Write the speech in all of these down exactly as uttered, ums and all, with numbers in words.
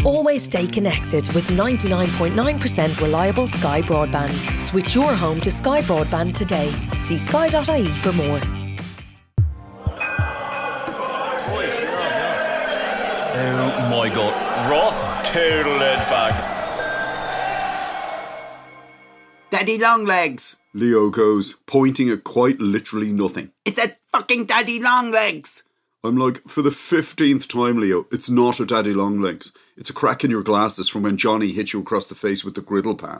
Always stay connected with ninety-nine point nine percent reliable Sky Broadband. Switch your home to Sky Broadband today. See sky dot I E for more. Oh my god, Ross total edge back. Daddy Longlegs, Leo goes, pointing at quite literally nothing. It's a fucking Daddy Longlegs. I'm like, for the fifteenth time, Leo, it's not a Daddy Longlegs. It's a crack in your glasses from when Johnny hit you across the face with the griddle pan.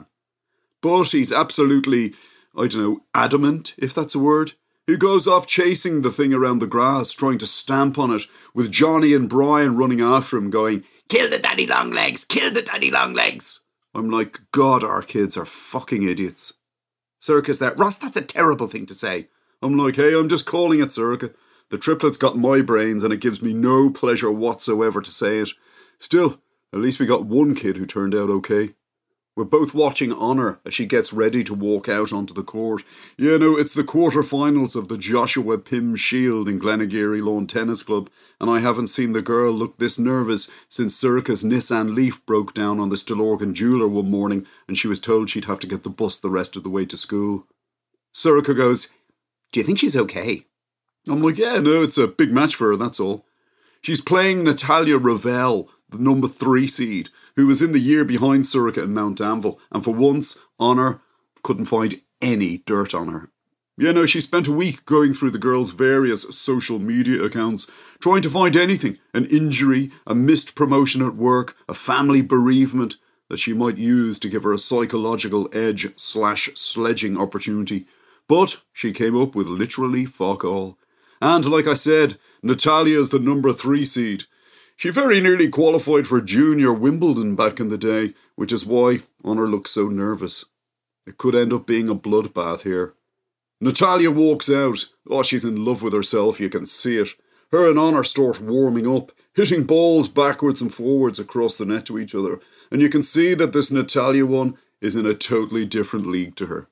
But he's absolutely, I don't know, adamant, if that's a word. He goes off chasing the thing around the grass, trying to stamp on it, with Johnny and Brian running after him, going, Kill the Daddy Longlegs! Kill the Daddy Longlegs! I'm like, God, our kids are fucking idiots. Circus there. Ross, that's a terrible thing to say. I'm like, hey, I'm just calling it Circa. The triplets got my brains and it gives me no pleasure whatsoever to say it. Still, at least we got one kid who turned out okay. We're both watching Honor as she gets ready to walk out onto the court. You know, it's the quarterfinals of the Joshua Pym Shield in Glenageary Lawn Tennis Club, and I haven't seen the girl look this nervous since Circa's Nissan Leaf broke down on the Stillorgan jeweller one morning and she was told she'd have to get the bus the rest of the way to school. Circa goes, Do you think she's okay? I'm like, yeah, no, it's a big match for her, that's all. She's playing Natalia Ravel, the number three seed, who was in the year behind Circa in Mount Anvil, and for once, Honor couldn't find any dirt on her. You know, she spent a week going through the girl's various social media accounts, trying to find anything, an injury, a missed promotion at work, a family bereavement, that she might use to give her a psychological edge slash sledging opportunity. But she came up with literally fuck all. And like I said, Natalia's the number three seed. She very nearly qualified for Junior Wimbledon back in the day, which is why Honor looks so nervous. It could end up being a bloodbath here. Natalia walks out. Oh, she's in love with herself, you can see it. Her and Honor start warming up, hitting balls backwards and forwards across the net to each other, and you can see that this Natalia one is in a totally different league to her.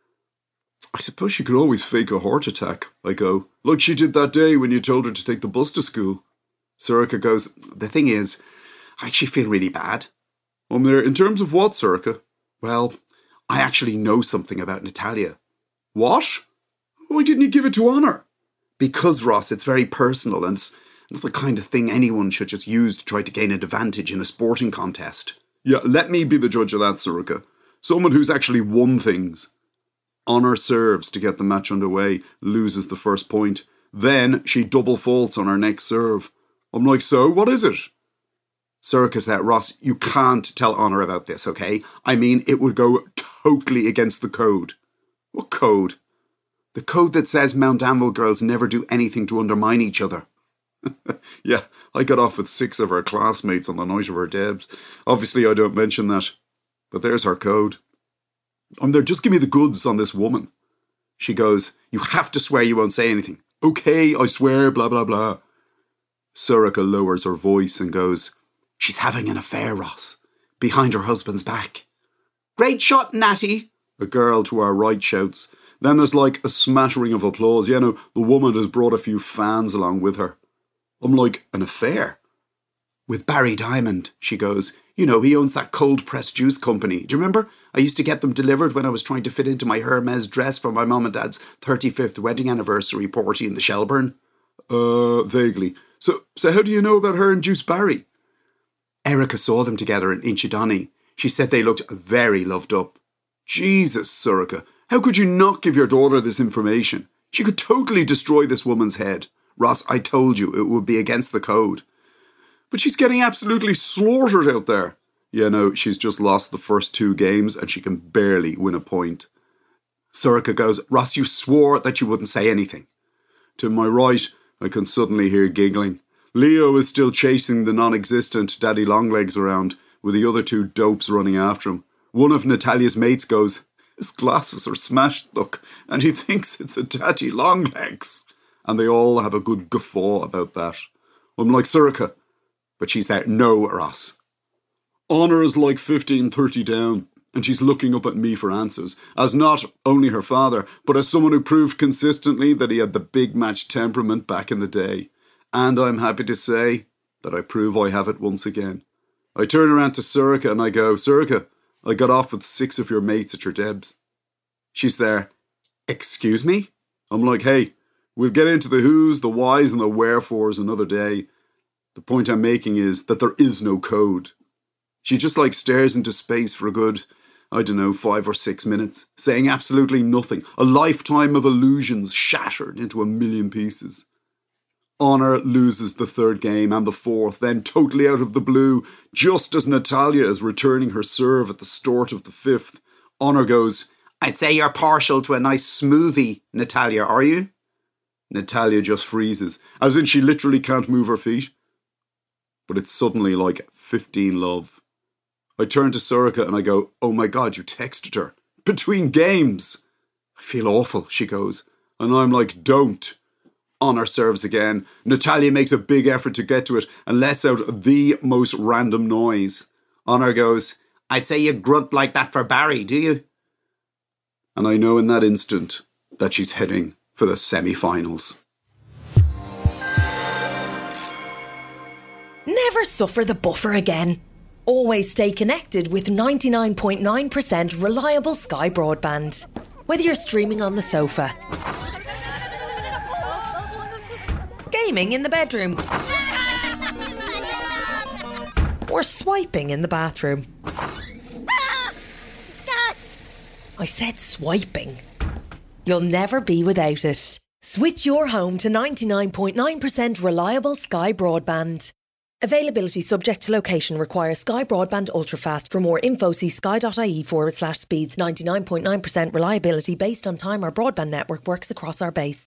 I suppose she could always fake a heart attack, I go, like she did that day when you told her to take the bus to school. Circa goes, The thing is, I actually feel really bad. Um, there, in terms of what, Circa? Well, I actually know something about Natalia. What? Why didn't you give it to Honor? Because, Ross, it's very personal and it's not the kind of thing anyone should just use to try to gain an advantage in a sporting contest. Yeah, let me be the judge of that, Circa. Someone who's actually won things. Honor serves to get the match underway, loses the first point. Then she double faults on her next serve. I'm like, so, what is it? Circus that, Ross, you can't tell Honor about this, okay? I mean, it would go totally against the code. What code? The code that says Mount Anvil girls never do anything to undermine each other. Yeah, I got off with six of her classmates on the night of her debs. Obviously, I don't mention that. But there's her code. I'm there, just give me the goods on this woman. She goes, You have to swear you won't say anything. Okay, I swear, blah, blah, blah. Soraka lowers her voice and goes, She's having an affair, Ross, behind her husband's back. Great shot, Natty, a girl to our right shouts. Then there's like a smattering of applause. You know, the woman has brought a few fans along with her. I'm like, an affair? With Barry Diamond, she goes. You know, he owns that cold pressed juice company. Do you remember? I used to get them delivered when I was trying to fit into my Hermes dress for my mum and dad's thirty-fifth wedding anniversary party in the Shelburne. Uh, vaguely. So, so how do you know about her and Juice Barry? Erica saw them together in Inchydonny. She said they looked very loved up. Jesus, Soraka, how could you not give your daughter this information? She could totally destroy this woman's head. Ross, I told you it would be against the code. But she's getting absolutely slaughtered out there. Yeah, no, she's just lost the first two games and she can barely win a point. Soraka goes, Ross, you swore that you wouldn't say anything. To my right, I can suddenly hear giggling. Leo is still chasing the non-existent Daddy Longlegs around, with the other two dopes running after him. One of Natalia's mates goes, His glasses are smashed, look, and he thinks it's a Daddy Longlegs. And they all have a good guffaw about that. I'm like, Soraka. But she's there. No, Ross. Honor is like fifteen thirty down, and she's looking up at me for answers, as not only her father, but as someone who proved consistently that he had the big match temperament back in the day. And I'm happy to say that I prove I have it once again. I turn around to Sorcha and I go, Sorcha, I got off with six of your mates at your Debs. She's there. Excuse me? I'm like, hey, we'll get into the who's, the whys and the wherefores another day. The point I'm making is that there is no code. She just like stares into space for a good, I don't know, five or six minutes, saying absolutely nothing. A lifetime of illusions shattered into a million pieces. Honor loses the third game and the fourth, then totally out of the blue, just as Natalia is returning her serve at the start of the fifth. Honor goes, I'd say you're partial to a nice smoothie, Natalia, are you? Natalia just freezes, as in she literally can't move her feet. But it's suddenly like fifteen love. I turn to Sorcha and I go, oh my God, you texted her. Between games. I feel awful, she goes. And I'm like, don't. Honor serves again. Natalia makes a big effort to get to it and lets out the most random noise. Honor goes, I'd say you grunt like that for Barry, do you? And I know in that instant that she's heading for the semi-finals. Never suffer the buffer again. Always stay connected with ninety-nine point nine percent reliable Sky Broadband. Whether you're streaming on the sofa, gaming in the bedroom, or swiping in the bathroom. I said swiping. You'll never be without it. Switch your home to ninety-nine point nine percent reliable Sky Broadband. Availability subject to location. Requires Sky Broadband Ultrafast. For more info, see sky.ie forward slash speeds. ninety-nine point nine percent reliability based on time our broadband network works across our base.